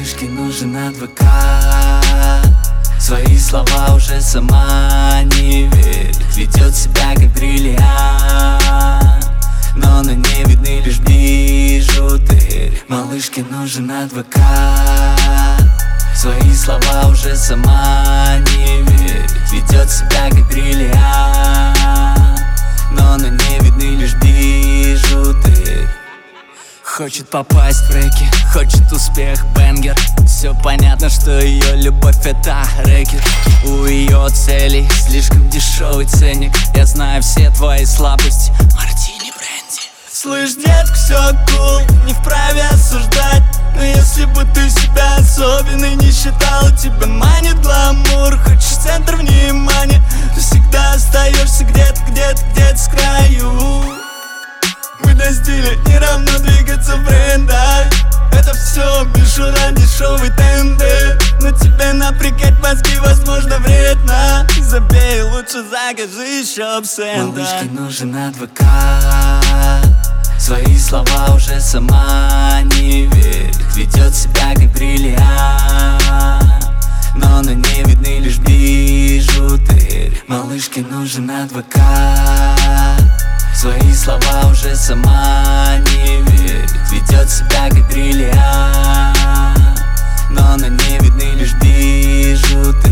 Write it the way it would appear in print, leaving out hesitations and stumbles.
Малышке нужен адвокат. Свои слова уже сама не верит, ведет себя как бриллиант, но на ней видны лишь бижутерии. Малышке нужен адвокат. Свои слова уже сама не верит, ведет себя как бриллиант, но на ней видны лишь бижутерии. Хочет попасть в рэки, хочет успех, бенгер. Все понятно, что ее любовь это рэкет. У ее целей слишком дешевый ценник. Я знаю все твои слабости, мартини, бренди. Слышь, детка, все кул, не вправе осуждать. Но если бы ты себя особенной не считала, тебя манит гламур, хочешь центр внимания, ты всегда остаешься где-то с краю. Мы до стиля не равно двигаться в брендах. Это все мишура, дешевый тенды. Но тебе напрягать мозги, возможно, вредно. Забей, лучше закажи еще абсента. Малышке нужен адвокат. Свои слова уже сама не верит, ведет себя как бриллиант, но на ней видны лишь бижутерии. Малышке нужен адвокат. Свои слова уже сама не верит, ведет себя как бриллиант, но на ней видны лишь бижутерии.